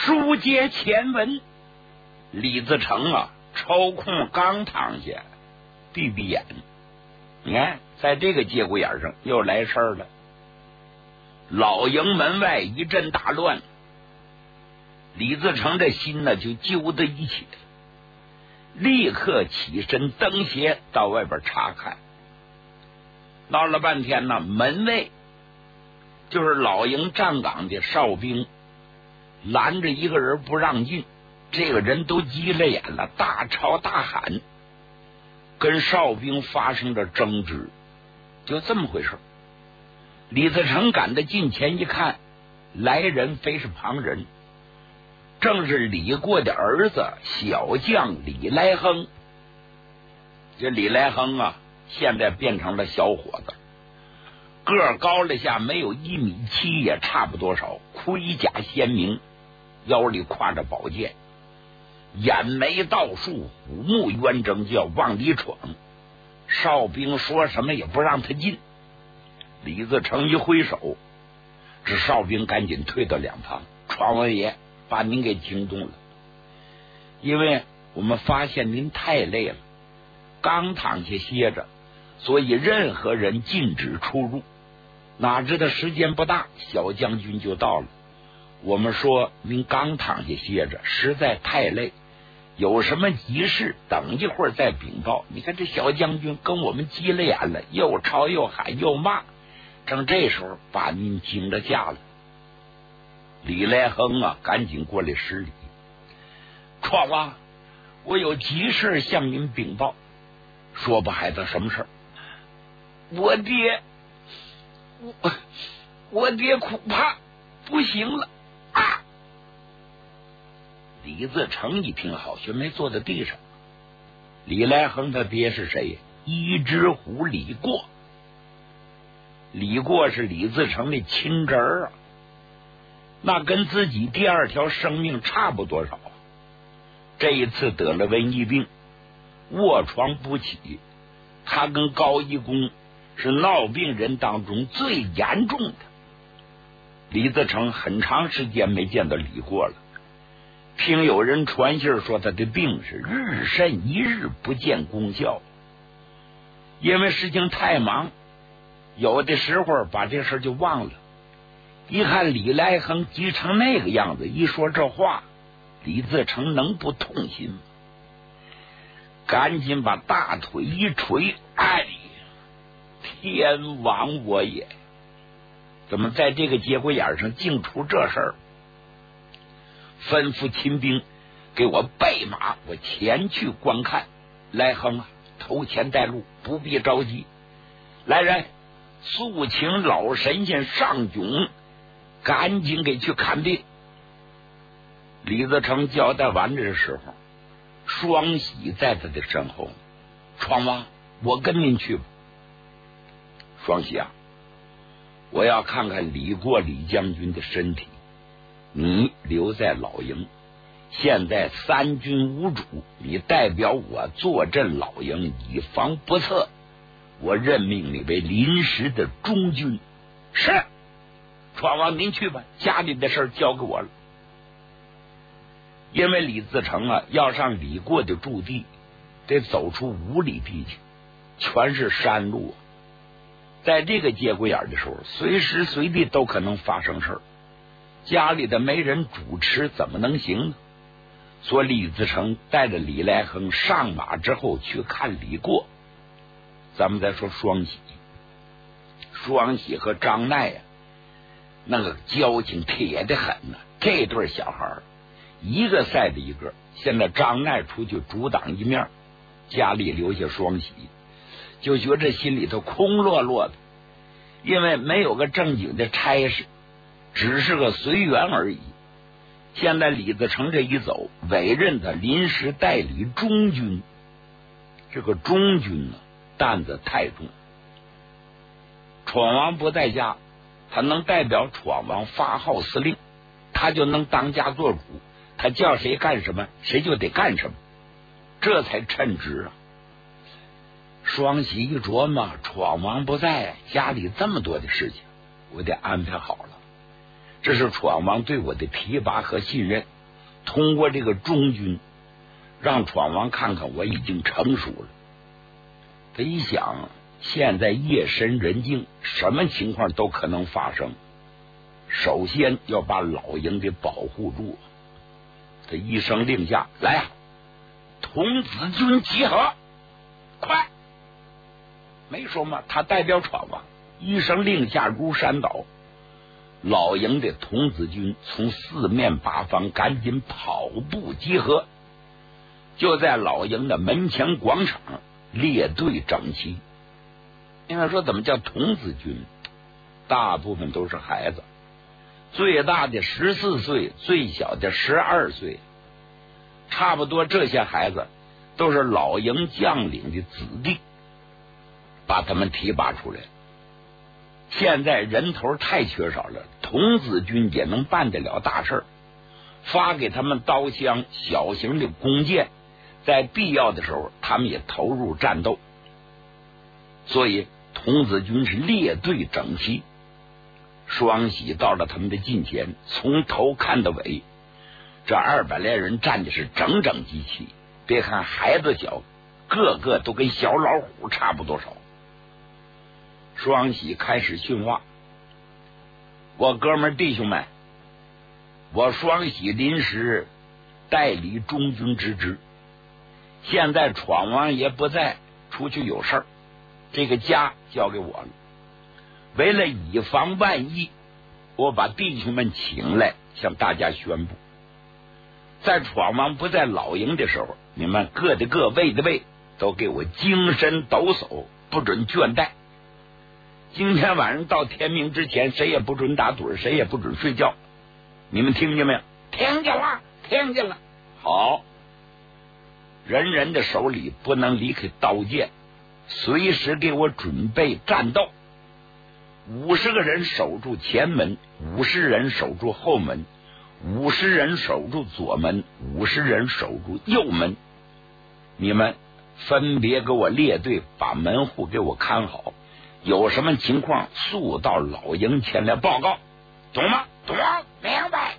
书接前文，李自成啊，抽空刚躺下，闭闭眼。你看，在这个节骨眼上又来事儿了。老营门外一阵大乱，李自成这心呢就揪得一起，立刻起身蹬鞋到外边查看。闹了半天呢，门卫就是老营站岗的哨兵拦着一个人不让进，这个人都急了眼了，大吵大喊，跟哨兵发生着争执。就这么回事。李自成赶得近前一看，来人非是旁人，正是李过的儿子小将李来亨。这李来亨啊，现在变成了小伙子，个儿高了下，没有1.7米也差不多少，盔甲鲜明，腰里挎着宝剑，眼眉倒竖，虎目圆睁，就要往里闯。哨兵说什么也不让他进。李自成一挥手，这哨兵赶紧退到两旁。闯王爷，把您给惊动了，因为我们发现您太累了，刚躺下歇着，所以任何人禁止出入。哪知道时间不大，小将军就到了。我们说您刚躺下歇着，实在太累，有什么急事等一会儿再禀报。你看这小将军跟我们急了眼了，又吵又喊又骂，正这时候把您惊了吓了。李来亨啊，赶紧过来施礼。闯王，我有急事向您禀报。说吧，孩子，什么事？我爹恐怕不行了啊！李自成一听，好悬没坐在地上。李来亨他爹是谁？一只虎李过。李过是李自成的亲侄儿啊，那跟自己第二条生命差不多少。这一次得了瘟疫病，卧床不起，他跟高一公是闹病人当中最严重的。李自成很长时间没见到李过了，听有人传信说他的病是日甚一日不见功效，因为事情太忙，有的时候把这事就忘了。一看李来亨急成那个样子，一说这话，李自成能不痛心吗？赶紧把大腿一捶，哎，天亡我也！怎么在这个节骨眼上竟出这事儿？吩咐亲兵给我备马，我前去观看。来亨啊，头前带路，不必着急。来人，速请老神仙上囧，赶紧给去看病。李自成交代完这时候，双喜在他的身后。闯王，我跟您去吧。双喜啊，我要看看李过李将军的身体，你留在老营。现在三军无主，你代表我坐镇老营，以防不测。我任命你为临时的中军。是，闯王您去吧，家里的事交给我了。因为李自成啊，要上李过的驻地，得走出5里地去，全是山路啊。在这个节骨眼的时候，随时随地都可能发生事儿，家里的没人主持，怎么能行呢？所以李自成带着李来亨上马之后去看李过。咱们再说双喜，双喜和张鼐啊，那个交情铁得很呢。这对小孩一个赛的一个，现在张鼐出去阻挡一面，家里留下双喜，就觉着心里头空落落的，因为没有个正经的差事，只是个随缘而已。现在李自成这一走，委任他临时代理中军，这个中军呢，担子太重。闯王不在家，他能代表闯王发号司令，他就能当家做主，他叫谁干什么，谁就得干什么，这才称职啊。双喜一琢磨，闯王不在，家里这么多的事情，我得安排好了。 这是闯王对我的提拔和信任，通过这个中军，让闯王看看我已经成熟了。他一想，现在夜深人静，什么情况都可能发生，首先要把老营给保护住。他一声令下，来啊，童子军集合，快！没说嘛，他代表闯王，一声令下如山倒，老营的童子军从四面八方赶紧跑步集合，就在老营的门前广场列队整齐。应该说怎么叫童子军？大部分都是孩子，最大的14岁，最小的12岁，差不多这些孩子都是老营将领的子弟，把他们提拔出来。现在人头太缺少了，童子军也能办得了大事，发给他们刀枪、小型的弓箭，在必要的时候他们也投入战斗。所以童子军是列队整齐。双喜到了他们的近前，从头看到尾，这200来人站的是整整齐齐。别看孩子小，个个都跟小老虎差不多少。双喜开始训话：我哥们弟兄们，我双喜临时代理中军之职，现在闯王爷不在，出去有事儿，这个家交给我了。为了以防万一，我把弟兄们请来向大家宣布，在闯王不在老营的时候，你们各的各，位的位，都给我精神抖擞，不准倦怠。今天晚上到天明之前，谁也不准打盹，谁也不准睡觉。你们听见没有？听见了，听见了。好，人人的手里不能离开刀剑，随时给我准备战斗。50个人守住前门，50人守住后门，50人守住左门，50人守住右门。你们分别给我列队，把门户给我看好，有什么情况速到老营前来报告，懂吗？懂，明白。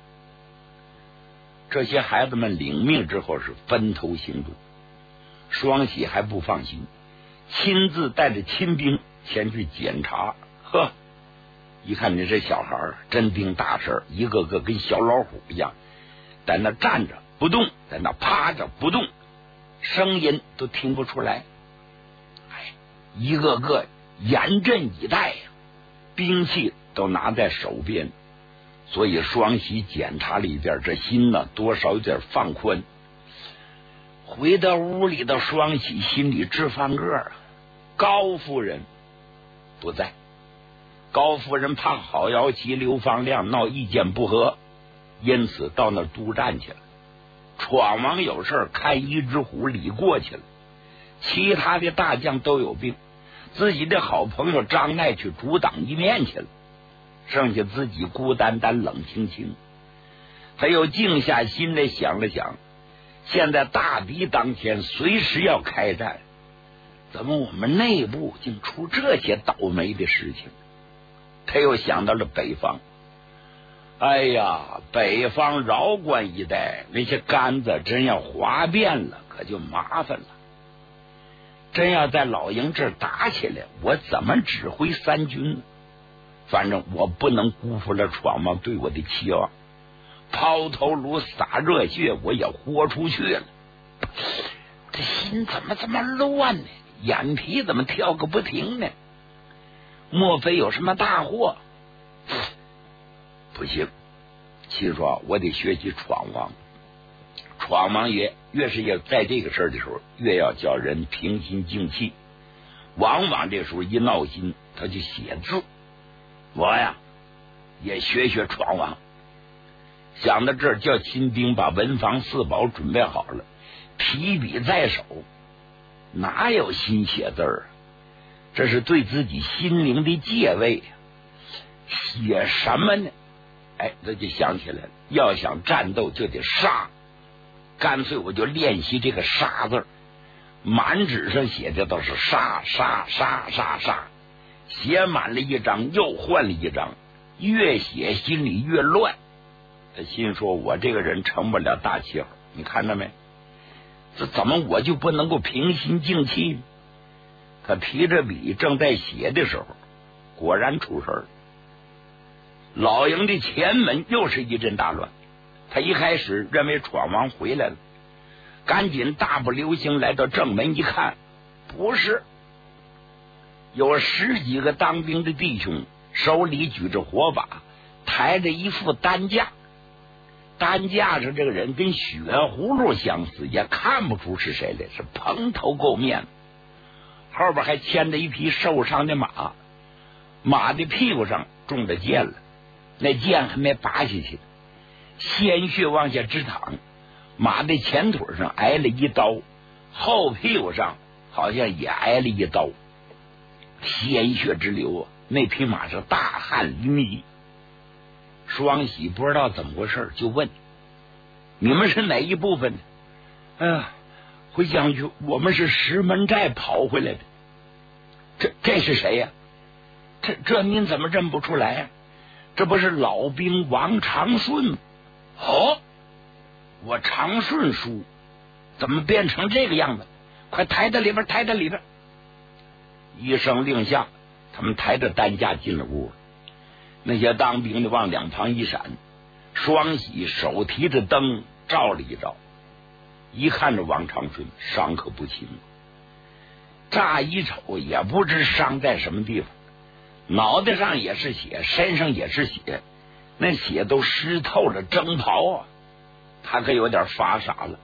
这些孩子们领命之后是分头行动。双喜还不放心，亲自带着亲兵前去检查。呵，一看你这小孩真顶大事，一个个跟小老虎一样，在那站着不动，在那趴着不动，声音都听不出来。哎，一个个严阵以待呀，兵器都拿在手边。所以双喜检查了一遍，这心呢多少有点放宽。回到屋里的双喜心里直翻个啊，高夫人不在。高夫人怕郝瑶琪、刘方亮闹意见不合，因此到那督战去了。闯王有事看一只虎李过去了，其他的大将都有病，自己的好朋友张鼐去主挡一面去了，剩下自己孤单单冷清清。他又静下心来想了想，现在大敌当前，随时要开战，怎么我们内部竟出这些倒霉的事情？他又想到了北方，哎呀，北方饶关一带那些杆子真要哗变了，可就麻烦了。真要在老营这儿打起来，我怎么指挥三军呢？反正我不能辜负了闯王对我的期望，抛头颅洒热血，我也豁出去了。这心怎么这么乱呢？眼皮怎么跳个不停呢？莫非有什么大祸？不行，其实我得学习闯王。闯王爷越是要在这个事儿的时候，越要叫人平心静气。往往这时候一闹心，他就写字。我呀，也学学闯王。想到这儿，叫亲兵把文房四宝准备好了，提笔在手，哪有心写字儿？这是对自己心灵的戒备。写什么呢？哎，这就想起来了，要想战斗就得杀，干脆我就练习这个杀字儿，满纸上写的都是杀杀杀杀杀，写满了一张又换了一张， 越写心里越乱。他心说我这个人成不了大气候，你看到没？这怎么我就不能够平心静气呢？他提着笔正在写的时候，果然出事了。老营的前门又是一阵大乱。他一开始认为闯王回来了，赶紧大步流星来到正门一看，不是，有10几个当兵的弟兄手里举着火把，抬着一副担架，担架上这个人跟血葫芦相似，也看不出是谁来，是蓬头垢面，后边还牵着一匹受伤的马，马的屁股上中着箭了，那箭还没拔下去，鲜血往下直淌，马的前腿上挨了一刀，后屁股上好像也挨了一刀，鲜血直流啊！那匹马是大汗淋漓。双喜不知道怎么回事，就问：“你们是哪一部分的？”回将军，我们是石门寨跑回来的。这是谁呀？这您怎么认不出来呀？这不是老兵王长顺吗？哦，我长顺叔怎么变成这个样子？快抬到里边，抬到里边！一声令下，他们抬着担架进了屋。那些当兵的往两旁一闪，双喜手提着灯照了一照，一看着王长顺伤可不轻，乍一瞅也不知伤在什么地方，脑袋上也是血，身上也是血，那血都湿透了征袍啊！他可有点发傻了。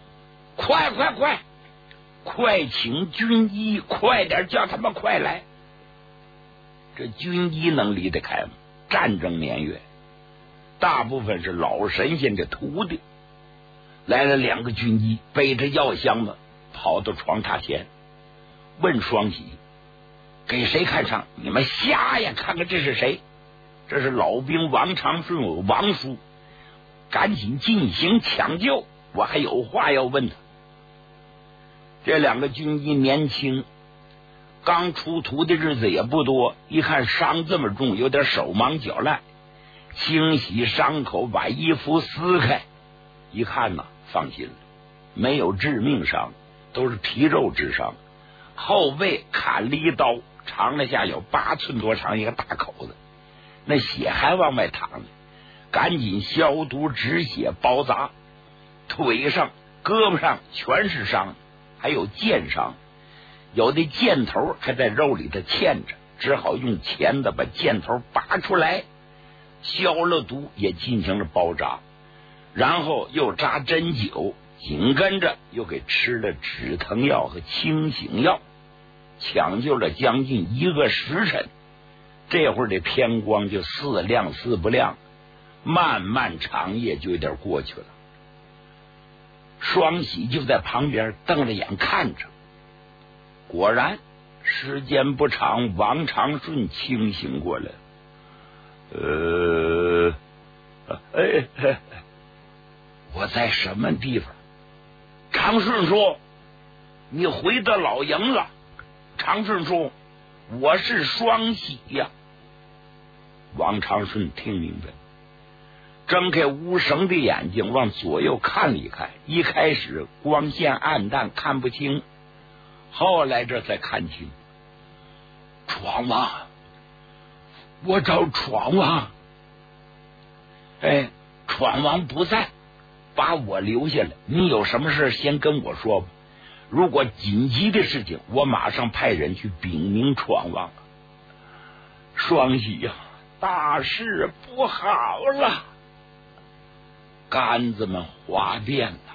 快请军医，快点叫他们快来！这军医能离得开吗？战争年月，大部分是老神仙的徒弟。来了2个军医，背着药箱子跑到床榻前，问双喜：“给谁看伤？你们瞎呀？看看这是谁？这是老兵王长顺，王叔，赶紧进行抢救，我还有话要问他。”这2个军医年轻，刚出徒的日子也不多，一看伤这么重，有点手忙脚乱，清洗伤口，把衣服撕开，一看呐，放心了，没有致命伤，都是皮肉之伤，后背砍了一刀，长了下有8寸多长一个大口子，那血还往外淌呢，赶紧消毒止血包扎，腿上胳膊上全是伤，还有箭伤，有的箭头还在肉里头嵌着，只好用钳子把箭头拔出来，消了毒，也进行了包扎，然后又扎针灸，紧跟着又给吃了止疼药和清醒药，抢救了将近1个时辰。这会儿的天光就似亮似不亮，漫漫长夜就有点过去了。双喜就在旁边瞪着眼看着，果然时间不长，王长顺清醒过来。我在什么地方？长顺说：“你回到老营了。”长顺说：“我是双喜呀。”王长顺听明白，睁开无神的眼睛往左右看了一看，一开始光线暗淡看不清，后来这才看清。闯王，我找闯王。闯王不在，把我留下来，你有什么事先跟我说吧，如果紧急的事情，我马上派人去禀明闯王。双喜呀，大事不好了，杆子们哗变了，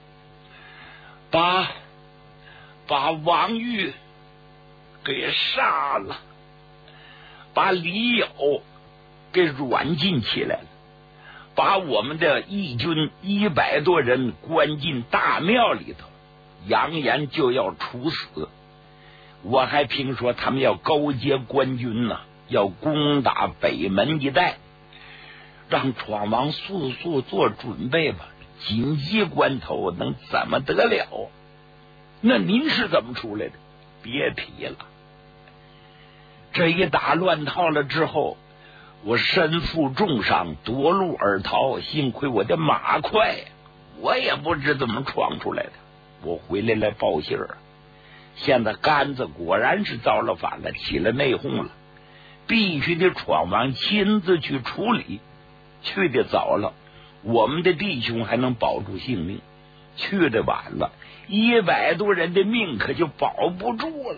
把王玉给杀了，把李友给软禁起来了，把我们的义军100多人关进大庙里头，扬言就要处死。我还听说他们要勾结官军呢，要攻打北门一带，让闯王速速做准备吧，紧急关头能怎么得了？那您是怎么出来的？别提了，这一打乱套了之后， 我身负重伤，夺路而逃，幸亏我的马快，我也不知怎么闯出来的。我回来报信儿，现在杆子果然是造了反了，起了内讧了，必须得闯王亲自去处理。去的早了，我们的弟兄还能保住性命；去的晚了，100多人的命可就保不住了。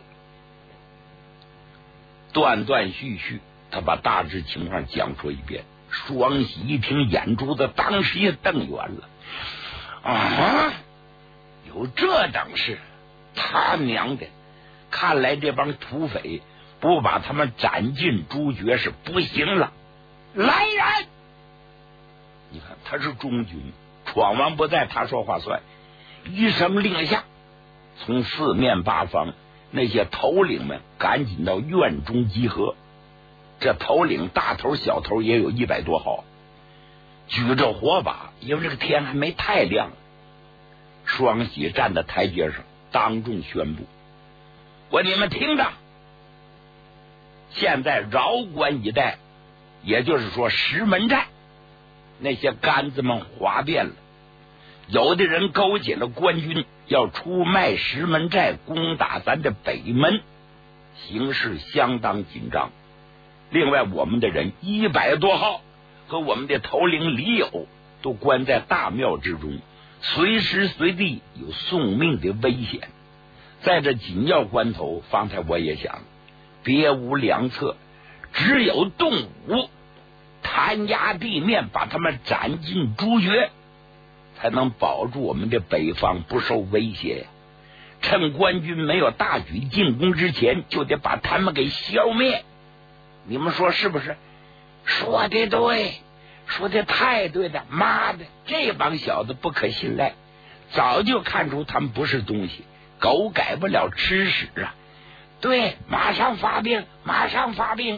断断续续，他把大致情况讲述一遍。双喜一听，眼珠子当时也瞪圆了。啊，有这等事？他娘的！看来这帮土匪不把他们斩尽诛绝是不行了。来人！你看他是中军，闯王不在，他说话算。一声令下，从四面八方那些头领们赶紧到院中集合。这头领大头小头也有100多号，举着火把，因为这个天还没太亮。双喜站在台阶上，当众宣布：我你们听着，现在饶关一带，也就是说石门寨，那些杆子们哗变了，有的人勾结了官军，要出卖石门寨，攻打咱的北门，形势相当紧张。另外我们的人100多号和我们的头领李友都关在大庙之中，随时随地有送命的危险。在这紧要关头，方才我也想，别无良策，只有动武，弹压地面，把他们斩尽诛绝，才能保住我们的北方不受威胁。趁官军没有大举进攻之前，就得把他们给消灭。你们说是不是？说的对，说的太对了。妈的，这帮小子不可信赖，早就看出他们不是东西，狗改不了吃屎啊！对，马上发兵，马上发兵。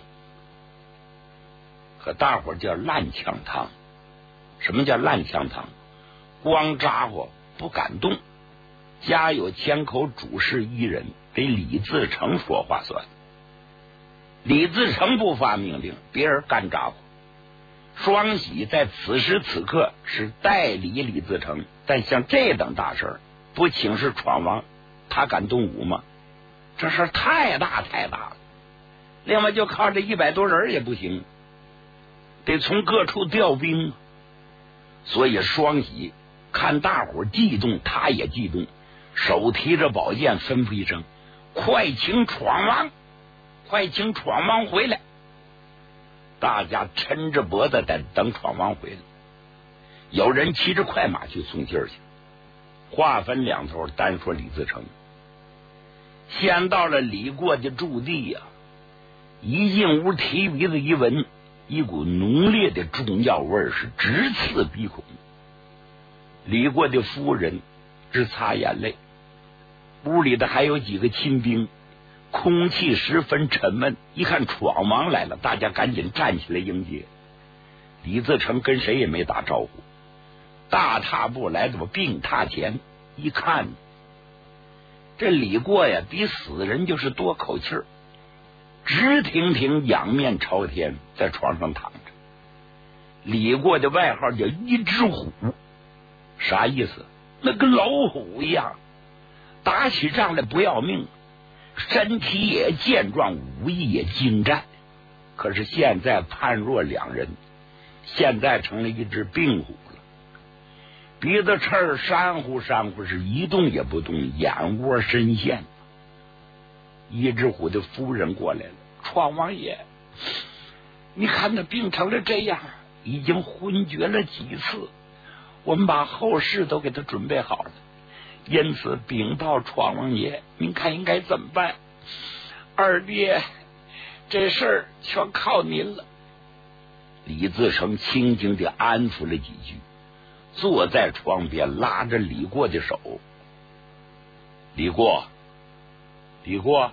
可大伙叫烂枪汤。什么叫烂枪汤？光咋呼不敢动，家有千口主事一人，得李自成说话算。李自成不发命令，别人干咋呼。双喜在此时此刻是代理李自成，但像这等大事不请示闯王，他敢动武吗？这事太大太大了。另外就靠这100多人也不行，得从各处调兵。所以双喜看大伙激动，他也激动，手提着宝剑吩咐一声：快请闯王，快请闯王回来。大家抻着脖子在等闯王回来，有人骑着快马去送信去。话分两头，单说李自成。先到了李过的驻地呀，一进屋提鼻子一闻，一股浓烈的中药味是直刺鼻孔。李过的夫人直擦眼泪，屋里的还有几个亲兵，空气十分沉闷。一看闯王来了，大家赶紧站起来迎接。李自成跟谁也没打招呼，大踏步来到病榻前，一看这李过呀，比死人就是多口气儿，直挺挺仰面朝天，在床上躺着。李过的外号叫一只虎，啥意思？那跟老虎一样，打起仗来不要命，身体也健壮，武艺也精湛。可是现在判若两人，现在成了一只病虎了，鼻子翅儿山呼山呼，是一动也不动，眼窝深陷。一只虎的夫人过来了：闯王爷，你看他病成了这样，已经昏厥了几次，我们把后事都给他准备好了，因此禀报闯王爷，您看应该怎么办？二爹，这事儿全靠您了。李自成轻轻地安抚了几句，坐在床边拉着李过的手。李过，李过，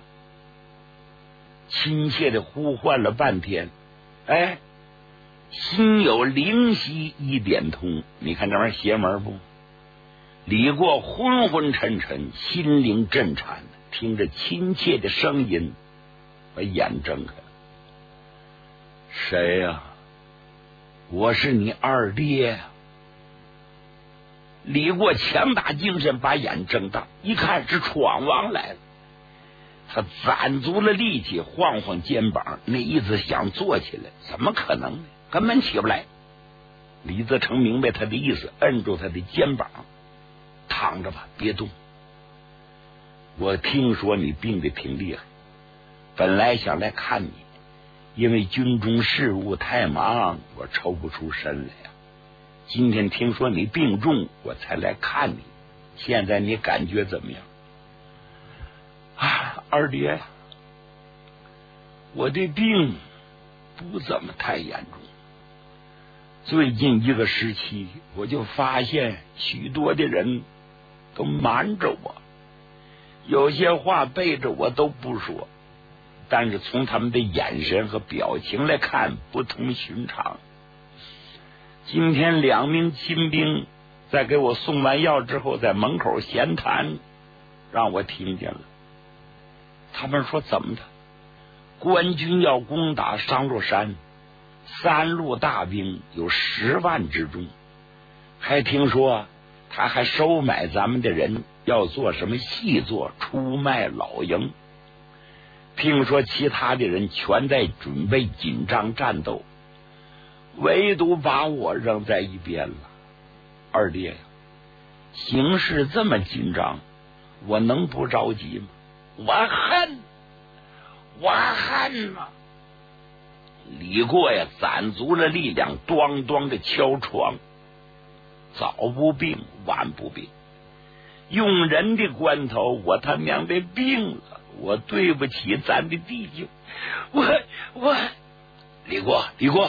亲切地呼唤了半天。哎，心有灵犀一点通，你看这玩意儿邪门不？李过昏昏沉沉，心灵震颤，听着亲切的声音，把眼睁开了。 谁呀？我是你二爹呀。李过强打精神，把眼睁大，一看是闯王来了。他攒足了力气，晃晃肩膀，那意思想坐起来，怎么可能呢？根本起不来。李自成明白他的意思，摁住他的肩膀，躺着吧，别动。我听说你病得挺厉害，本来想来看你，因为军中事务太忙，我抽不出身来呀。今天听说你病重，我才来看你。现在你感觉怎么样？啊，二爹呀，我的病不怎么太严重。最近一个时期，我就发现许多的人都瞒着我，有些话背着我都不说，但是从他们的眼神和表情来看，不同寻常。今天2名亲兵在给我送完药之后，在门口闲谈，让我听见了。他们说怎么的？官军要攻打商洛山，3路大兵有10万之众，还听说他还收买咱们的人，要做什么细作，出卖老营。听说其他的人全在准备紧张战斗，唯独把我扔在一边了。二爹呀，形势这么紧张，我能不着急吗？我恨呐！李过呀，攒足了力量，咣咣的敲床。早不病，晚不病，用人的关头，我他娘的病了，我对不起咱的弟兄，我，李过，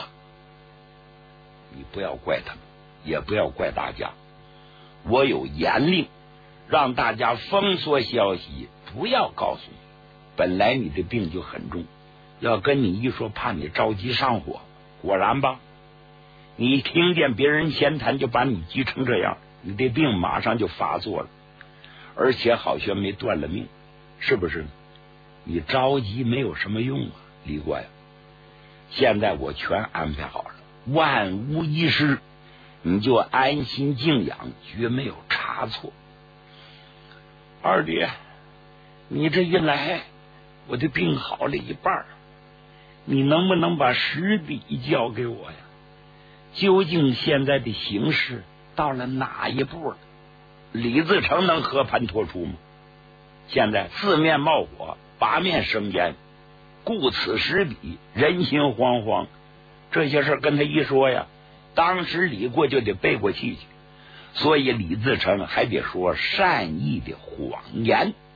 你不要怪他们，也不要怪大家，我有严令，让大家封锁消息，不要告诉你。本来你的病就很重，要跟你一说，怕你着急上火。果然吧，你听见别人闲谈，就把你急成这样，你的病马上就发作了，而且好像没断了命，是不是？你着急没有什么用啊，李过呀！现在我全安排好了，万无一失，你就安心静养，绝没有差错。二爹，你这一来，我的病好了一半，你能不能把实底交给我呀？究竟现在的形势到了哪一步了？李自成能和盘托出吗？现在四面冒火，八面生烟，顾此时彼，人心惶惶。这些事跟他一说呀，当时李过就得背过气去，所以李自成还得说善意的谎言。